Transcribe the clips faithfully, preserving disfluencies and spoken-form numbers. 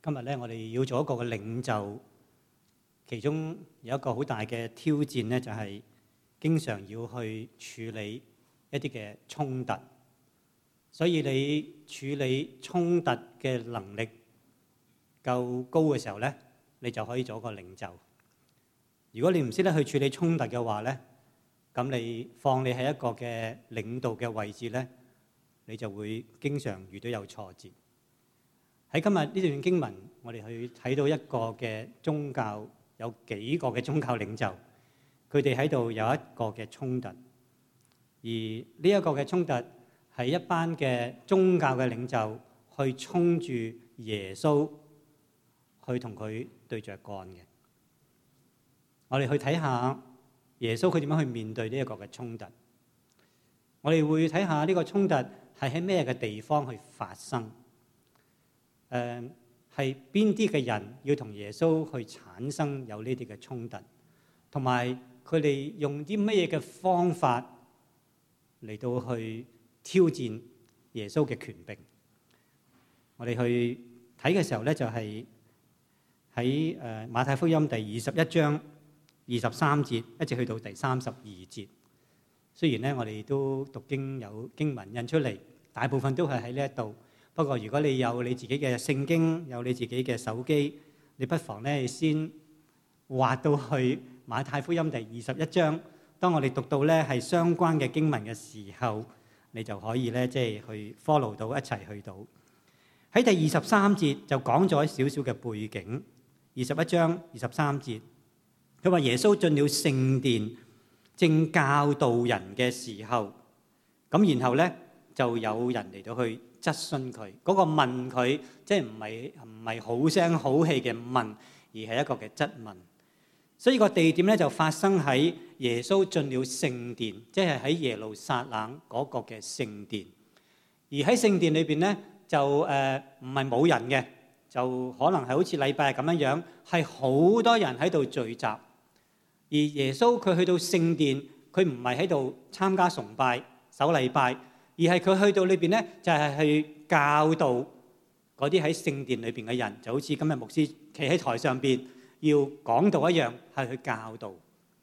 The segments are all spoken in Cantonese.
今日咧，我哋要做一個嘅領袖，其中有一個好大嘅挑戰咧，就係經常要去處理一啲嘅衝突。所以你處理衝突嘅能力夠高嘅時候咧，你就可以做一個領袖。如果你唔識得去處理衝突嘅話咧，咁你放你喺一個嘅領導嘅位置咧，你就會經常遇到有挫折。喺今日呢段經文，我哋去睇到一個嘅宗教，有幾個嘅宗教領袖，佢哋喺度有一個嘅衝突，而呢一個嘅衝突係一班嘅宗教嘅領袖去衝住耶穌，去同佢對着幹嘅。我哋去睇下耶穌佢點樣去面對呢一個嘅衝突。我哋會睇下呢個衝突係喺咩嘅地方去發生。誒係邊啲嘅人要同耶穌去產生有呢啲嘅衝突，同埋佢哋用啲乜嘢嘅方法嚟到去挑戰耶穌嘅權柄。我哋去睇嘅時候咧，就係喺誒馬太福音第二十一章二十三節一直去到第三十二節。雖然咧我哋都讀經有經文印出嚟，大部分都係喺呢一度。不過，如果你有你自己嘅聖經，有你自己嘅手機，你不妨咧先滑到去馬太福音第二十一章。當我哋讀到咧係相關嘅經文嘅時候，你就可以咧即係去 follow 到一齊去到。喺第二十三節就講咗少少嘅背景。二十一章二十三節，佢話耶穌進了聖殿，正教導人嘅時候，咁然後咧就有人嚟到去質詢佢，嗰個問佢，即係唔係唔係好聲好氣嘅問，而係一個嘅質問。所以個地點咧就發生喺耶穌進了聖殿，即係喺耶路撒冷嗰個嘅聖殿。而喺聖殿裏邊咧就誒唔係冇人嘅，就可能係好似禮拜咁樣樣，係好多人喺度聚集。而耶穌佢去到聖殿，佢唔係喺度參加崇拜、守禮拜。而係佢去到裏邊咧，就係去教導嗰啲喺聖殿裏邊嘅人，就好似今日牧師企喺台上邊要講道一樣，係去教導。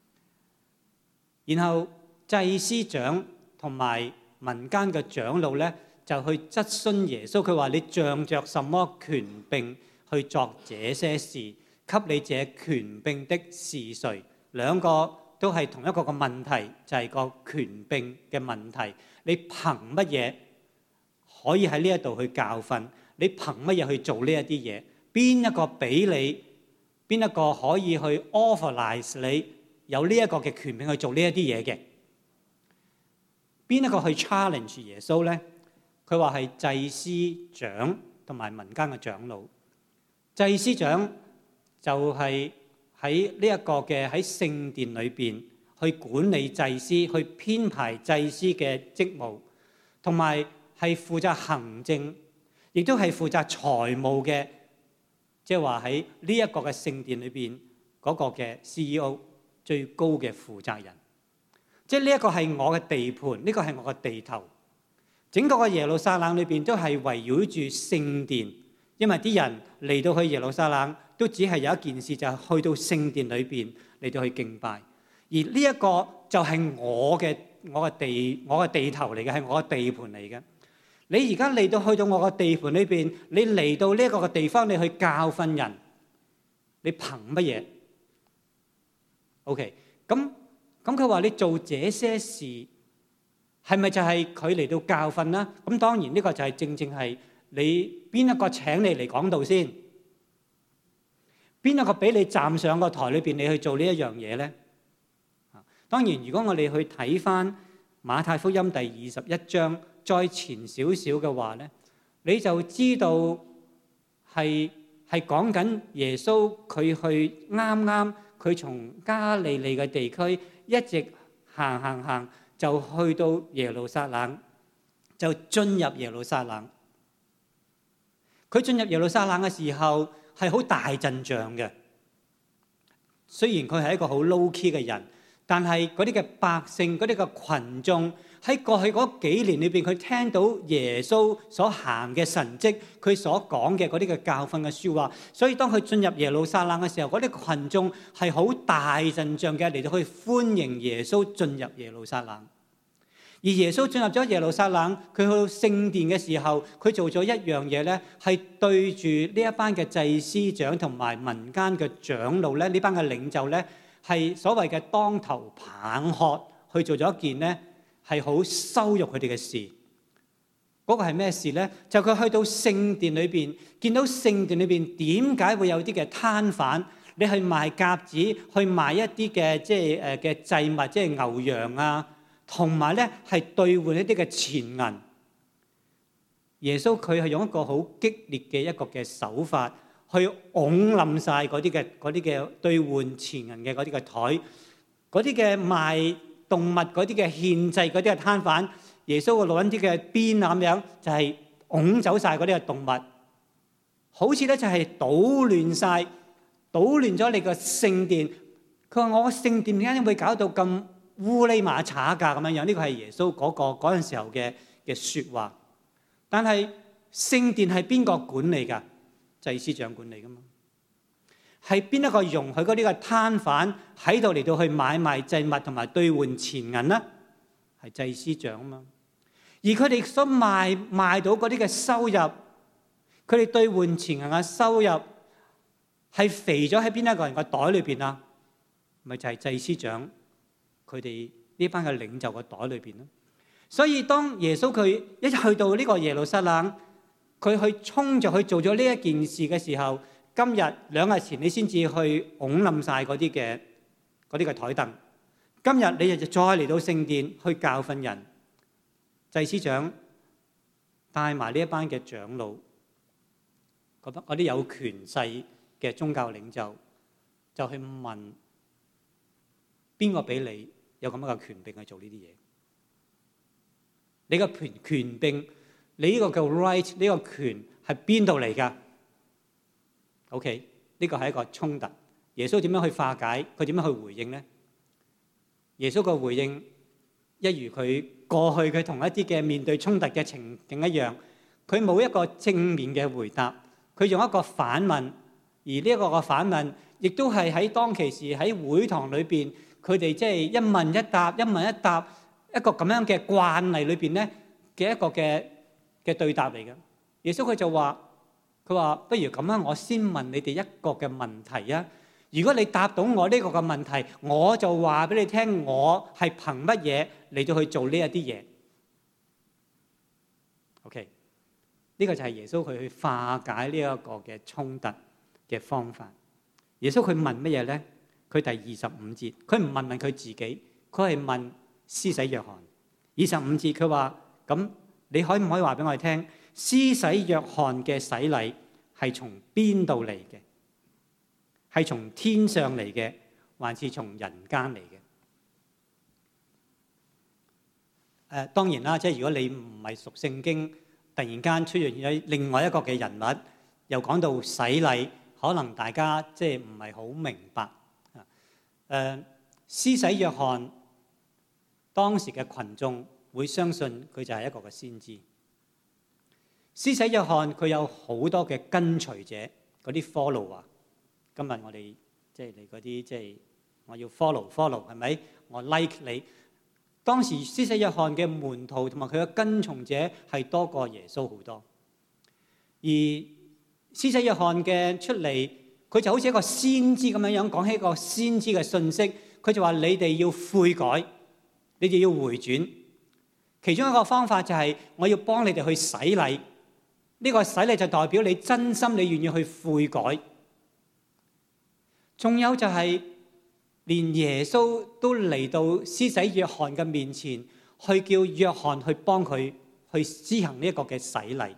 然後祭司長同埋民間嘅長老咧，就去質詢耶穌，佢話：你仗着什麼權柄去作這些事？給你這權柄的是誰？兩個都係同一個個問題，就係個權柄嘅問題。你憑乜嘢可以喺呢一度去教訓？你憑乜嘢去做呢一啲嘢？邊一個俾你？邊一個可以去 authorize 你有呢一個嘅權柄去做呢一啲嘢嘅？邊一個去 challenge 耶穌咧？佢話係祭司長同埋民間嘅長老。祭司長就係喺呢一個嘅喺聖殿裏邊去管理祭司，去編排祭司嘅職務，同埋係負責行政，亦都係負責財務嘅，即係話喺呢一個嘅聖殿裏邊嗰個嘅 C E O 最高嘅負責人。即係呢一個係我嘅地盤，呢個係我嘅地頭。整個嘅耶路撒冷裏邊都係圍繞住聖殿，因為啲人嚟到去耶路撒冷都只係有一件事，就係去到聖殿裏邊嚟到去敬拜。而呢一個就係我嘅我嘅地我嘅地頭嚟嘅，係我嘅地盤嚟嘅。你而家嚟到去到我嘅地盤裏邊，你嚟到呢一個嘅地方，你去教訓人，你憑乜嘢 ？OK， 咁咁佢話你做這些事，係咪就係佢嚟到教訓啦？咁當然呢個就係正正係你邊一個請你嚟講道先？邊一個俾你站上個台裏邊，你去做呢一樣嘢咧？當然，如果我哋去睇翻馬太福音第二十一章再前少少嘅話咧，你就知道係係講緊耶穌佢去啱啱佢從加利利嘅地區一直行行行，就去到耶路撒冷，就進入耶路撒冷。佢進入耶路撒冷嘅時候係好大陣仗嘅，雖然佢係一個好 low key 嘅人。但係嗰啲嘅百姓、嗰啲嘅群眾， 喺過去嗰幾年裏邊，佢聽到耶穌所行嘅神蹟，佢所講嘅嗰啲嘅教訓嘅説話，所以當佢進入耶路撒冷嘅時候，嗰啲羣眾係好大陣仗嘅嚟到去歡迎耶穌進入耶路撒冷。而耶穌進入咗耶路撒冷，佢去到聖殿嘅時候，佢做咗一樣嘢咧，係對住呢一班嘅祭司長同埋民間嘅長老咧，呢班嘅領袖咧，係所謂嘅當頭棒喝，去做咗一件咧係好羞辱佢哋嘅事。嗰個係咩事咧？就佢去到聖殿裏邊，見到聖殿裏邊點解會有啲嘅攤販，你去賣鴿子，去賣一啲嘅即係誒嘅祭物，即係牛羊啊。同埋咧，係兌換一啲嘅錢銀。耶穌佢係用一個好激烈嘅一個嘅手法，去拱冧晒嗰啲嘅嗰啲嘅兌換錢銀嘅嗰啲嘅台，嗰啲嘅賣動物嗰啲嘅獻祭嗰啲嘅攤販。耶穌會攞啲嘅鞭咁樣，就係拱走晒嗰啲嘅動物，好似咧就係搗亂晒，搗亂咗你個聖殿。佢話：我個聖殿點解會搞到咁烏哩馬查㗎咁樣樣？呢個係耶穌嗰個嗰陣時候嘅嘅説話。但係聖殿係邊個管理㗎？祭司長管理㗎嘛。係邊一個容許嗰啲嘅攤販喺度嚟到去買賣祭物同埋兌換錢銀呢？係祭司長啊嘛。而佢哋所賣賣到嗰啲嘅收入，佢哋兌換錢銀嘅收入係肥咗喺邊一個人個袋裏邊啊？咪就係祭司長佢哋呢班嘅領袖個袋裏邊咯。所以當耶穌佢一去到呢個耶路撒冷，佢去衝著去做咗呢一件事嘅時候，今日兩日前你先至去拱冧晒嗰啲嘅嗰啲嘅台凳，今日你就再嚟到聖殿去教訓人。祭司長帶埋呢一班嘅長老，嗰班嗰啲有權勢嘅宗教領袖，就去問邊個俾你有咁樣嘅權柄去做呢啲嘢？你個權權柄，你呢個叫 right， 呢個權係邊度嚟㗎 ？OK， 呢個係一個衝突。耶穌點樣去化解？佢點樣去回應咧？耶穌個回應一如佢過去佢同一啲嘅面對衝突嘅情景一樣，佢冇一個正面嘅回答，佢用一個反問，而呢一個嘅反問，亦都係喺當其時喺會堂裏邊，佢哋即係一問一答，一問一答，一個咁樣嘅慣例裏邊咧嘅一個嘅嘅對答嚟嘅。耶穌佢就話：佢話不如咁樣，我先問你哋一個嘅問題啊！如果你答到我呢個嘅問題，我就話俾你聽，我係憑乜嘢嚟到去做呢一啲嘢 ？OK， 呢個就係耶穌佢去化解呢一個嘅衝突嘅方法。耶穌佢問乜嘢咧？佢第二十五節，佢唔問問佢自己，佢係問施洗約翰。二十五節佢話：咁你可唔可以話俾我哋聽，施洗約翰嘅洗禮係從邊度嚟嘅？係從天上嚟嘅，還是從人間嚟嘅？誒，當然啦，即係如果你唔係熟聖經，突然間出現咗另外一個嘅人物，又講到洗禮，可能大家即係唔係好明白。誒，施洗約翰當時嘅群眾會相信佢就係一個嘅先知。施洗約翰佢有好多嘅跟隨者，嗰啲 follow 啊。今日我哋即係你嗰啲，即係我要 follow follow 係咪？我 like 你。當時施洗約翰嘅門徒同埋佢嘅跟從者係多過耶穌好多。而施洗約翰嘅出嚟，佢就好似一個先知咁樣樣講起一個先知嘅信息。佢就話：你哋要悔改，你哋要回轉。其中一個方法就係我要幫你哋去洗禮。呢個洗禮就代表你真心你願意去悔改。仲有就係連耶穌都嚟到施洗約翰嘅面前，去叫約翰去幫佢去施行呢一個嘅洗禮。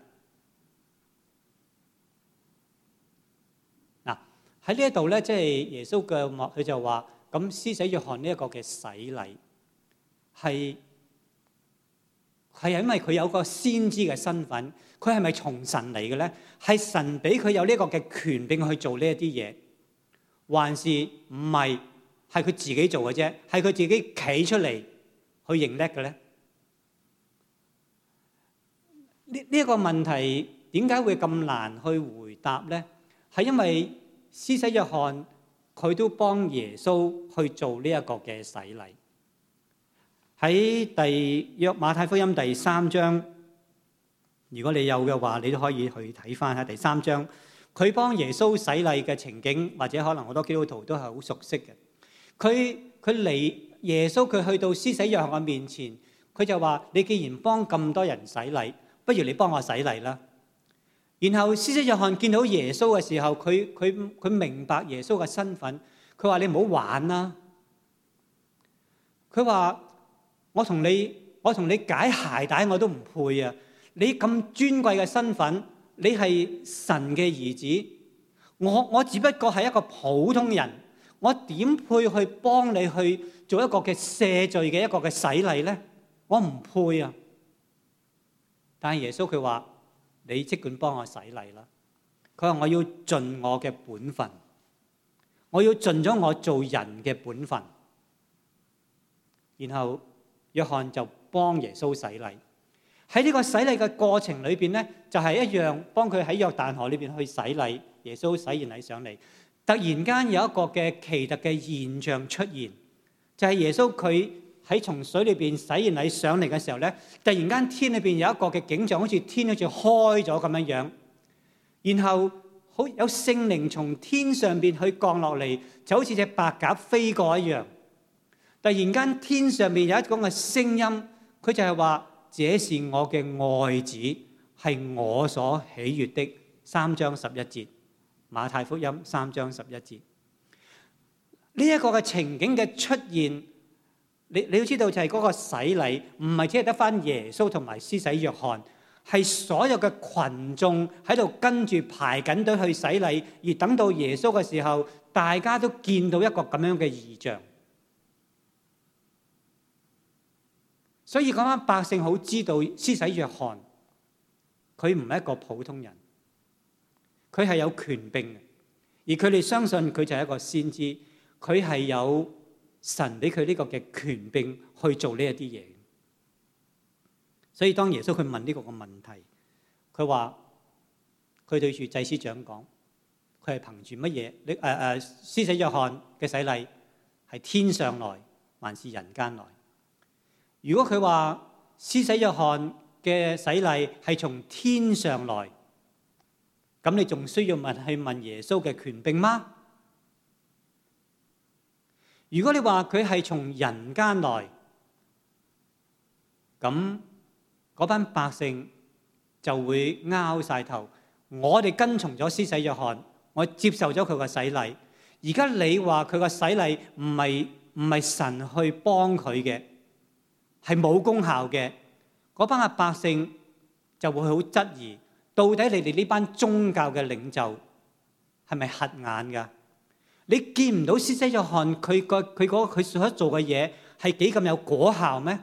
嗱，喺呢一度咧，即係耶穌嘅幕，佢就話：咁施洗約翰呢一個嘅洗禮係係因為佢有個先知嘅身份，佢係咪從神嚟嘅咧？係神俾佢有呢個嘅權柄去做呢一啲嘢。還是唔係，係佢自己做嘅啫，係佢自己企出嚟去認叻嘅咧。 呢一個問題點解會咁難去回答呢？係因為施洗約翰佢都幫耶穌去做呢一個嘅洗禮。喺第約馬太福音第三章，如果你有嘅話，你都可以去睇翻下第三章。佢幫耶穌洗禮嘅情景，或者可能好多基督徒都係好熟悉嘅。佢佢嚟耶穌，佢去到施洗約翰嘅面前，佢就話：你既然幫咁多人洗禮，不如你幫我洗禮啦。然後施洗約翰見到耶穌嘅時候，佢佢佢明白耶穌嘅身份，佢話：你唔好玩啦。佢話：我同你我同你解鞋帶我都唔配啊！你咁尊貴嘅身份，你係神嘅兒子，我我只不過係一個普通人，我點配去幫你去做一個嘅赦罪嘅一個嘅洗禮呢？我唔配啊！但係耶穌佢話：你即管幫我洗禮啦。佢話：我要盡我嘅本分，我要盡咗我做人嘅本分。然後約翰就幫耶穌洗禮。喺呢個洗禮嘅過程裏邊咧，就係一樣幫佢喺約旦河裏邊去洗禮。耶穌洗完禮上嚟，突然間有一個嘅奇特嘅現象出現，就係耶穌佢喺從水裏邊洗完禮上嚟嘅時候咧，突然間天裏邊有一個嘅景象，好似天好似開咗咁樣樣，然後好有聖靈從天上邊去降落嚟，就好似隻白鴿飛過一樣。突然間天上邊有一種嘅聲音，佢就係話：這是我嘅愛子，係我所喜悅的。三章十一節，馬太福音三章十一節。呢一個嘅情景嘅出現，你你要知道就係嗰個洗禮，唔係只係得返耶穌同埋施洗約翰，係所有嘅群眾喺度跟住排緊隊去洗禮，而等到耶穌嘅時候，大家都見到一個咁樣嘅異象。所以嗰班百姓好知道施洗約翰，佢唔係一個普通人，佢係有權柄嘅，而佢哋相信佢就係一個先知，佢係有神俾佢呢個嘅權柄去做呢一啲嘢。所以當耶穌佢問呢個嘅問題，佢話佢對住祭司長講，佢係憑住乜嘢？你誒誒施洗約翰嘅洗禮係天上來還是人間來？如果佢話施洗約翰嘅洗禮係從天上來，咁你仲需要問去問耶穌嘅權柄嗎？如果你話佢係從人間來，咁嗰班百姓就會拗晒頭。我哋跟從咗施洗約翰，我接受咗佢個洗禮。而家你話佢個洗禮唔係唔係神去幫佢嘅，係冇功效嘅，嗰班嘅百姓就會好質疑，到底你哋呢班宗教嘅領袖係咪瞎眼㗎？你見唔到施洗約翰佢個佢嗰佢所做嘅嘢係幾咁有果效咩？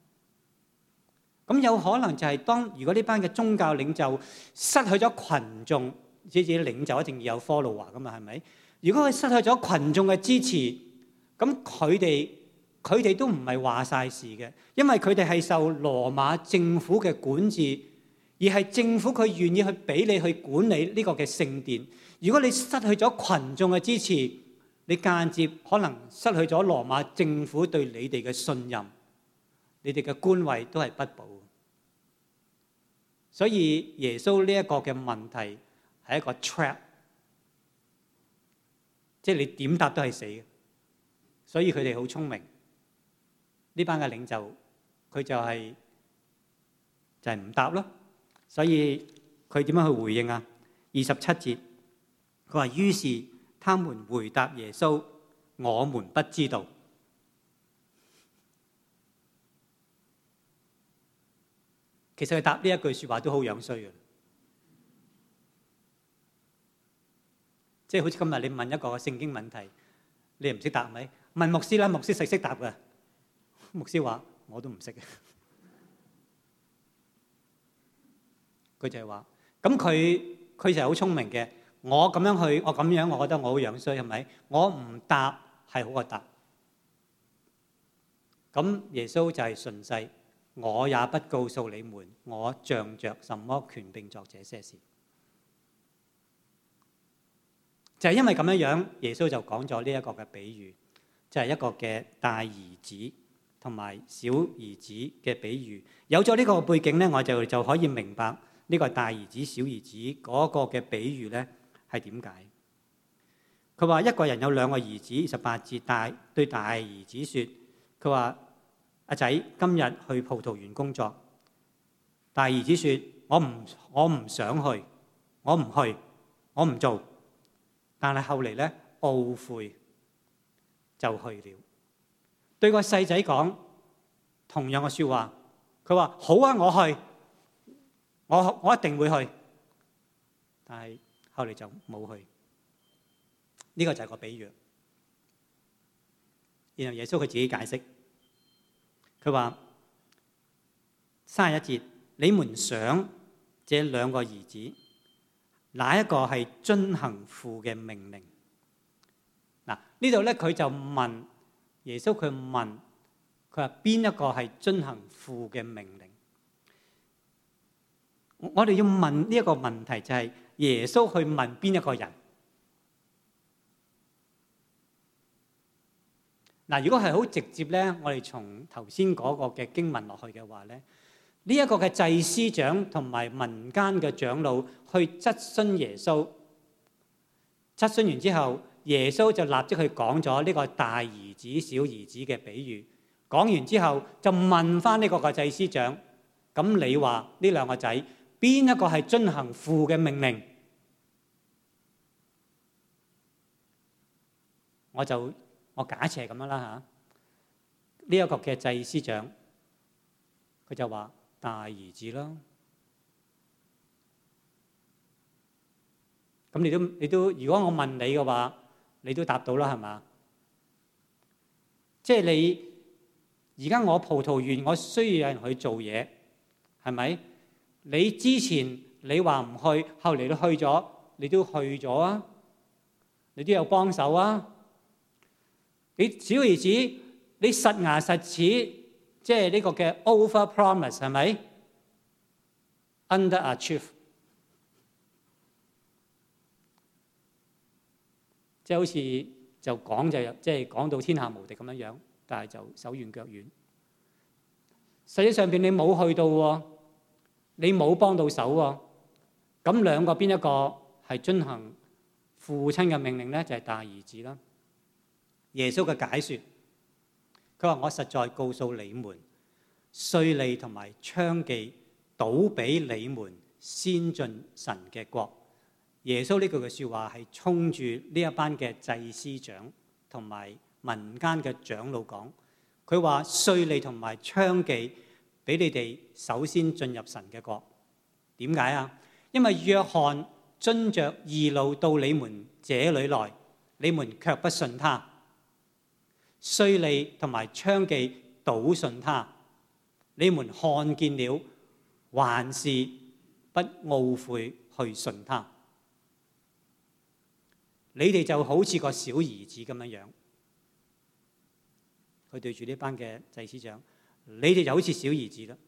咁有可能就係當如果呢班嘅宗教領袖失去咗群眾，即係領袖一定要有 follower 㗎嘛，係咪？如果佢失去咗群眾嘅支持，咁佢哋佢哋都唔係話晒事嘅，因為佢哋係受羅馬政府嘅管治，而係政府佢願意去俾你去管理呢個嘅聖殿。如果你失去咗群眾嘅支持，你間接可能失去咗羅馬政府對你哋嘅信任，你哋嘅官位都係不保。所以耶穌呢一個嘅問題係一個 trap， 即係你點答都係死嘅。所以佢哋好聰明，呢班嘅領袖佢就係就係唔答咯。所以佢點樣去回應啊？二十七節。佢話：於是他們回答耶穌：我們不知道。其實佢答呢一句説話都好樣衰嘅，即係好似今日你問一個聖經問題，你唔識答咪？問牧師啦，牧師識識答嘅。牧師話：我都唔識嘅。佢就係話：咁佢佢就係好聰明嘅。我咁樣去，我咁樣，我覺得我好樣衰，係咪？我唔答係好過答。咁耶穌就係順勢， 我也不告訴你們，我仗着什麼權柄作這些事。就係因為咁樣樣，耶穌就講咗呢一個嘅比喻，就係一個嘅大兒子同埋小兒子嘅比喻。有咗呢個背景咧，我就就可以明白呢個大兒子、小兒子嗰個嘅比喻咧係點解。佢話一個人有兩個兒子，二十八節，大對大兒子説：佢話阿仔，今日去葡萄園工作。大兒子説：我唔我唔想去，我唔去，我唔做。但係後嚟咧，懊悔就去了。對個細仔講同樣嘅説話，佢話：好啊，我去，我我一定會去。但係後嚟就冇去。呢個就係個比喻。然後耶穌佢自己解釋，佢話三十一節：你們想這兩個兒子，哪一個係遵行父嘅命令？嗱，呢度咧佢就問耶穌，佢問佢話邊一個係遵行父嘅命令？我哋要問呢一個問題，就係耶穌去問邊一個人？嗱，如果係好直接咧，我哋從頭先嗰個嘅經文落去嘅話咧，呢一個嘅祭司長同埋民間嘅長老去質詢耶穌，質詢完之後，耶穌就立即去講咗呢個大兒子、小兒子嘅比喻。講完之後，就問翻呢個嘅祭司長：咁你話呢兩個仔邊一個係遵行父嘅命令？我就我假設係咁樣啦嚇。呢一個嘅祭司長，佢就話大兒子啦。咁你都你都，如果我問你嘅話，你都答到啦，係嘛？即係你而家我葡萄園，我需要有人去做嘢，係咪？你之前你話唔去，後嚟你去咗，你都去咗啊？你都有幫手啊？你小兒子，你實牙實齒，即係呢個嘅 over promise 係咪 under achieve？ 即係好似就講就即係講到天下無敵咁樣樣，但係就手軟腳軟。實際上邊你冇去到喎，你冇幫到手喎。咁兩個邊一個係遵行父親嘅命令咧？就係大兒子啦。耶穌嘅解説，佢話：我實在告訴你們，稅吏同埋娼妓倒比你們先進神嘅國。耶穌呢句嘅説話係衝住呢一班嘅祭司長同埋民間嘅長老講。佢話稅吏同埋娼妓俾你哋首先進入神嘅國。點解啊？因為約翰遵着義路到你們這裏來，你們卻不信他。稅吏同埋娼妓倒信他，你們看見了，還是不懊悔去信他。你哋就好似個小兒子咁樣樣，佢對住呢班嘅祭司長，你哋就好似小兒子啦。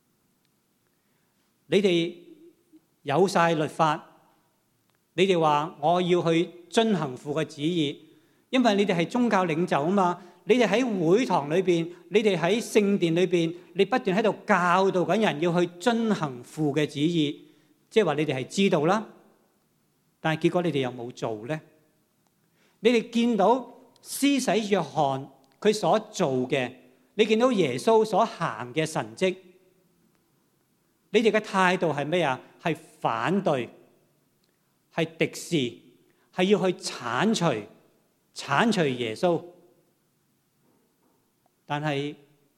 你哋有晒律法，你哋話我要去遵行父嘅旨意。因為你哋係宗教領袖啊嘛，你哋喺會堂裏邊，你哋喺聖殿裏邊，你不斷喺度教導緊人要去遵行父嘅旨意，即係話你哋係知道啦，但係結果你哋有冇做咧？你哋見到施洗約翰佢所做嘅，你見到耶穌所行嘅神蹟，你哋嘅態度係咩啊？係反對，係敵視，係要去剷除。剷除耶穌，但係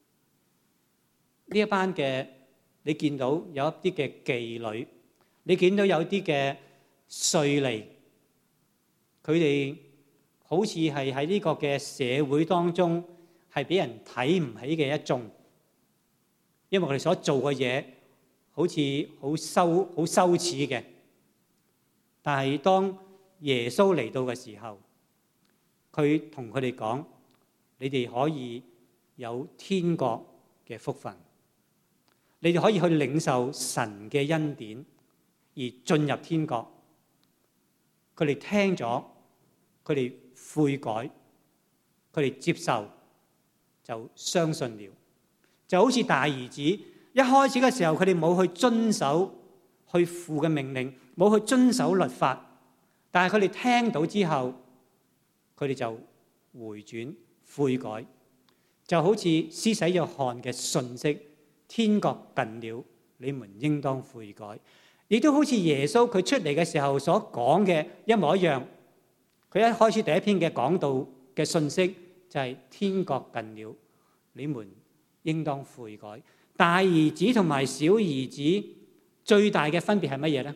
呢一班嘅，你見到有一啲嘅妓女，你見到有啲嘅稅吏，佢哋好似係喺呢個嘅社會當中係俾人睇唔起嘅一眾，因為佢哋所做嘅嘢好似好羞好羞恥嘅，但係當耶穌嚟到嘅時候，佢同佢哋講：你哋可以有天國嘅福分。 你哋可以去領受神嘅恩典而進入天國。佢哋聽咗，佢哋悔改，佢哋接受，就相信了。就好似大兒子一開始嘅時候，佢哋冇去遵守去父嘅命令，冇去遵守律法，但係佢哋聽到之後，佢哋就回轉悔改，就好似施洗約翰嘅訊息：天國近了，你們應當悔改。亦都好似耶穌佢出嚟嘅時候所講嘅一模一樣。佢一開始第一篇嘅講道嘅訊息就係天國近了，你們應當悔改。大兒子同埋小兒子最大嘅分別係乜嘢咧？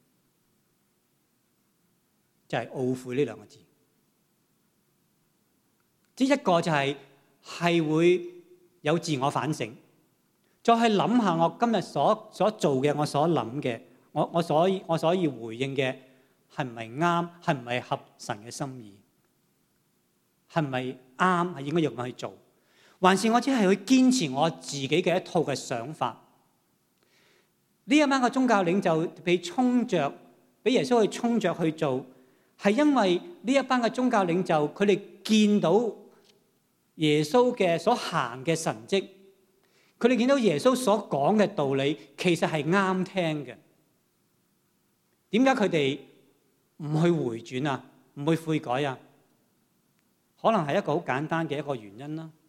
就係懊悔呢兩個字。即一個就係係會有自我反省，再去諗下我今日所所做嘅，我所諗嘅，我我所我所要回應嘅係唔係啱，係唔係合神嘅心意，係唔係啱，係應該要咁去做，還是我只係去堅持我自己嘅一套嘅想法？呢一班嘅宗教領袖被衝着，俾耶穌去衝着去做，係因為呢一班嘅宗教領袖佢哋見到耶穌嘅所行嘅神蹟，佢哋見到耶穌所講嘅道理其實係啱聽嘅。點解佢哋唔去回轉啊？唔去悔改啊？可能係一個好簡單嘅一個原因啦。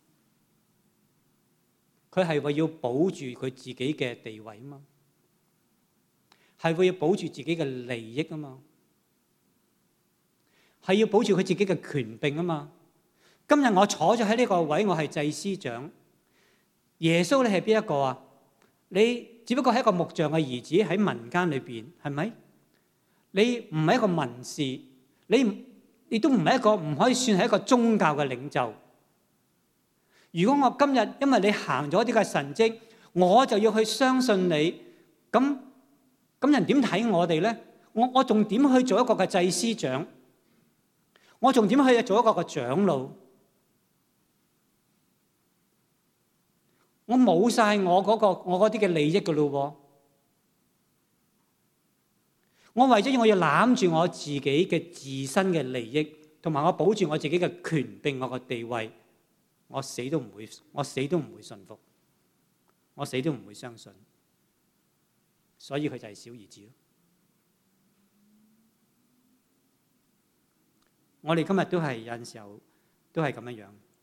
佢係為要保住佢自己嘅地位啊嘛，係為要保住自己嘅利益啊嘛，係要保住佢自己嘅權柄啊嘛。今日我坐咗喺呢個位，我係祭司長。耶穌你係邊一個啊？你只不過係一個木匠嘅兒子喺民間裏邊，係咪？你唔係一個文士，你亦都唔係一個唔可以算係一個宗教嘅領袖。如果我今日因為你行咗啲嘅神蹟，我就要去相信你，咁咁人點睇我哋咧？我我仲點去做一個嘅祭司長？我仲點去做一個嘅長老？我冇晒我嗰個我嗰啲嘅利益噶咯喎！我為咗我要攬住我自己嘅自身嘅利益，同埋我保住我自己嘅權柄，我嘅地位，我死都唔會，我死都唔會信服，我死都唔會相信。所以佢就係小兒子咯。我哋今日都係有陣時候都係咁樣樣。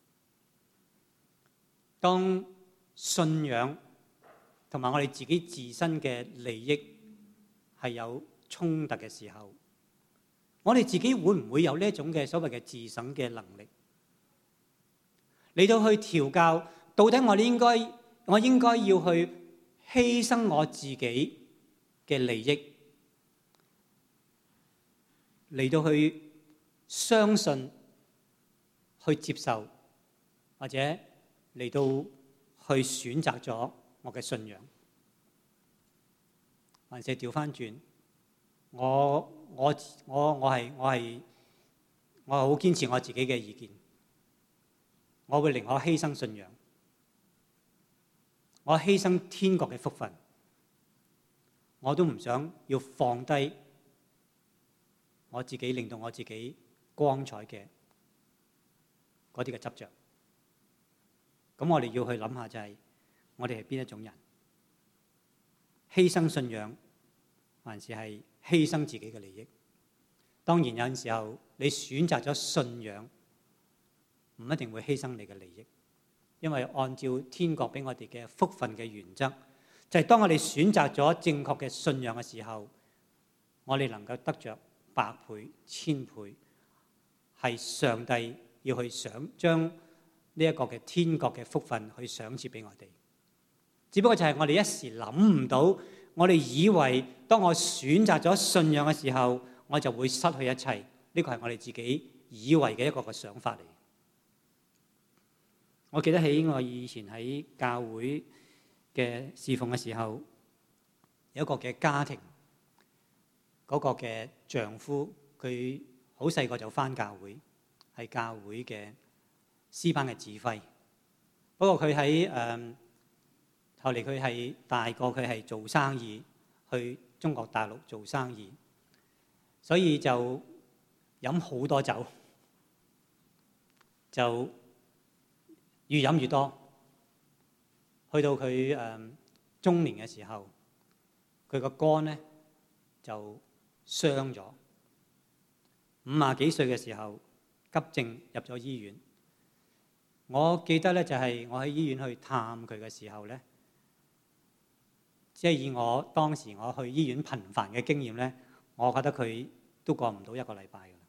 當信仰同埋我哋自己自身嘅利益係有衝突嘅時候，我哋自己會唔會有呢一種嘅所謂嘅自省嘅能力嚟到去調教？到底我哋應該我應該要去犧牲我自己嘅利益嚟到去相信、去接受，或者嚟到去選擇咗我嘅信仰，還是調翻轉？我我我我係我係我係好堅持我自己嘅意見，我會寧可犧牲信仰，我犧牲天國嘅福分，我都唔想要放低我自己，令到我自己光彩嘅嗰啲嘅執着。咁我哋要去諗下，就係我哋係邊一種人？犧牲信仰，還是係犧牲自己嘅利益？當然有陣時候你選擇咗信仰，唔一定會犧牲你嘅利益，因為按照天國俾我哋嘅福分嘅原則，就係當我哋選擇咗正確嘅信仰嘅時候，我哋能夠得着百倍、千倍，係上帝要去想將呢一個嘅天國嘅福分去賞賜俾我哋。只不過就係我哋一時諗唔到，我哋以為當我選擇咗信仰嘅時候，我就會失去一切。呢個係我哋自己以為嘅一個嘅想法嚟。我記得起我以前喺教會嘅侍奉嘅時候，有一個嘅家庭，嗰個嘅丈夫佢好細個就返教會，係教會嘅詩班嘅指揮。不過佢喺誒後嚟佢係大個，佢係做生意去中國大陸做生意，所以就飲好多酒，就越飲越多。去到佢誒中年嘅時候，佢個肝咧就傷咗。五廿幾歲嘅時候，急症入咗醫院。我記得咧就係我喺醫院去探佢嘅時候咧，即係以我當時我去醫院頻繁嘅經驗咧，我覺得佢都過唔到一個禮拜㗎啦。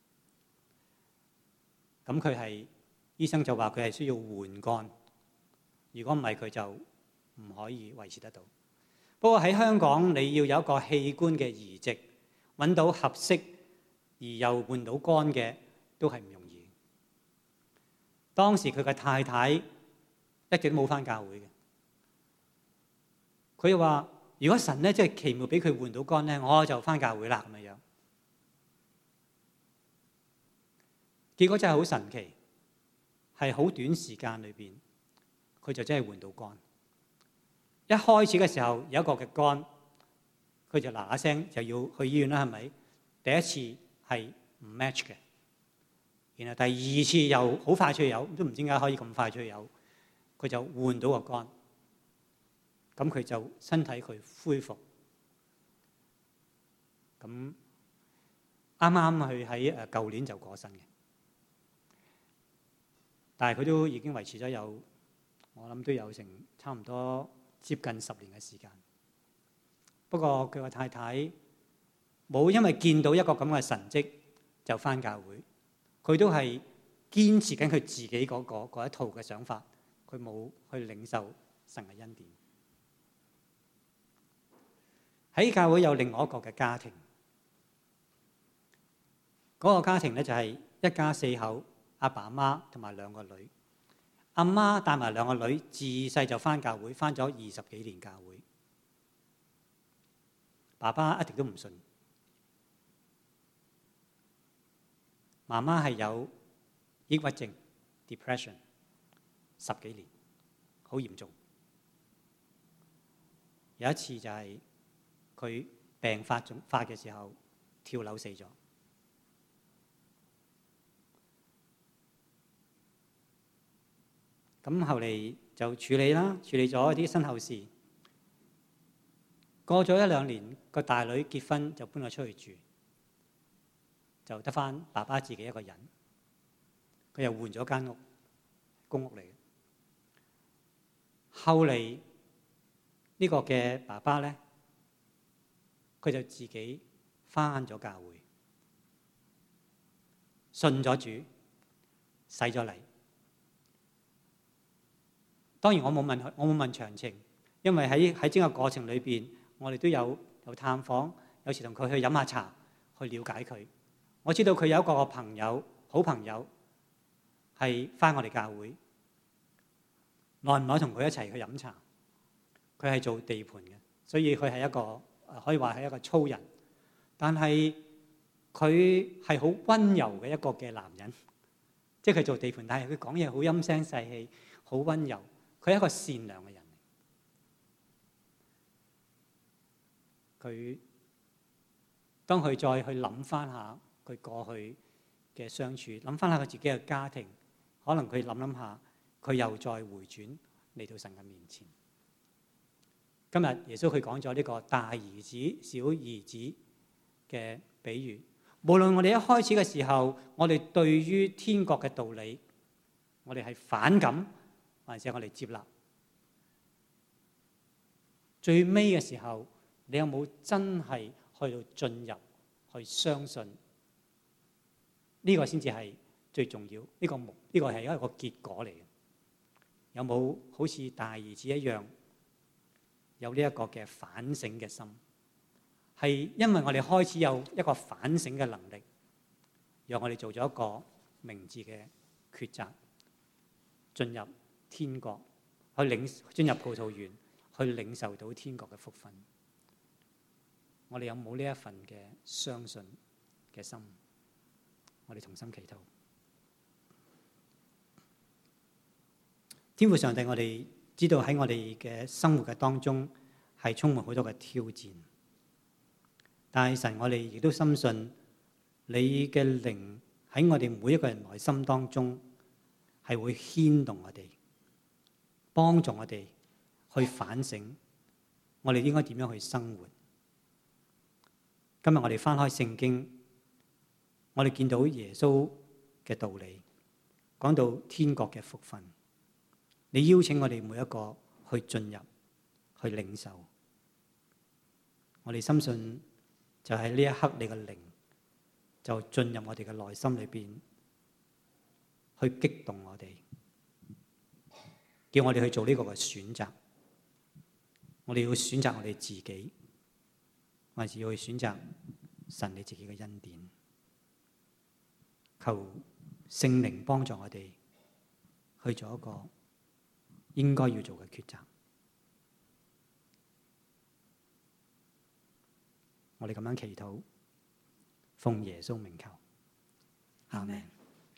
咁佢係醫生就話佢係需要換肝，如果唔係佢就唔可以維持得到。不過喺香港，你要有一個器官嘅移植，揾到合適而又換到肝嘅，都係唔容易。當時佢嘅太太一直都冇返教會嘅，佢話：如果神咧即係奇妙俾佢換到肝咧，我就返教會啦咁樣。結果真係好神奇，係好短時間裏邊，佢就真係換到肝。一開始嘅時候有一個嘅肝，佢就嗱嗱聲就要去醫院啦，係咪？第一次係唔 match 嘅，然後第二次又好快脆有，都唔知點解可以咁快脆有，佢就換到個肝，咁佢就身體佢恢復。咁啱啱佢喺誒舊年就過身嘅，但係佢都已經維持咗有，我諗都有成差唔多接近十年嘅時間。不過佢個太太冇因為見到一個咁嘅神蹟就返教會，佢都係堅持緊佢自己嗰個嗰一套嘅想法，佢冇去領受神嘅恩典。喺教會有另外一個嘅家庭，嗰個家庭咧就係一家四口，阿爸阿媽同埋兩個女。阿媽帶埋兩個女自細就返教會，返咗二十幾年教會。爸爸一直都唔信。媽媽係有抑鬱症 （depression） 十幾年，好嚴重。有一次就係佢病發中發嘅時候跳樓死咗。咁後嚟就處理啦，處理咗啲身後事。過咗一兩年，個大女結婚就搬咗出去住，就得返爸爸自己一個人。佢又換咗間屋，公屋嚟嘅。後嚟呢個嘅爸爸咧，佢就自己返咗教會，信咗主，洗咗禮。當然我冇問佢，我冇問詳情，因為喺喺整個過程裏邊，我哋都有有探訪，有時同佢去飲下茶，去了解佢。我知道佢有一個朋友，好朋友係返我哋教會，耐唔耐同佢一齊去飲茶。佢係做地盤嘅，所以佢係一個可以話係一個粗人，但係佢係好溫柔嘅一個嘅男人，即係佢做地盤，但係佢講嘢好陰聲細氣，好溫柔。佢係一個善良嘅人。佢當佢再去諗翻下佢過去嘅相處，諗翻下佢自己嘅家庭，可能佢諗諗下，佢又再回轉嚟到神嘅面前。今日耶穌佢講咗呢個大兒子、小兒子嘅比喻。無論我哋一開始嘅時候，我哋對於天國嘅道理，我哋係反感，還是我哋接納？最尾嘅時候，你有冇真係去到進入去相信？呢個先至係最重要。呢個目呢個係一個結果嚟嘅。有冇好似大兒子一樣有呢一個嘅反省嘅心？係因為我哋開始有一個反省嘅能力，讓我哋做咗一個明智嘅抉擇，進入天國，去領進入葡萄園，去領受到天國嘅福分。我哋有冇呢一份嘅相信嘅心？我哋同心祈禱。天父上帝，我哋知道喺我哋嘅生活嘅當中係充滿好多嘅挑戰，但係神，我哋亦都深信你嘅靈喺我哋每一個人內心當中係會牽動我哋，幫助我哋去反省我哋應該點樣去生活。今日我哋翻開聖經，我哋見到耶穌嘅道理，講到天國嘅福分，你邀請我哋每一個去進入，去領受。我哋深信就喺呢一刻，你嘅靈就進入我哋嘅內心裏邊，去激動我哋，叫我哋去做呢個嘅選擇。我哋要選擇我哋自己，還是要去選擇神你自己嘅恩典？求聖靈幫助我哋去做一個應該要做嘅抉擇。我哋咁樣祈禱，奉耶穌名求，阿們。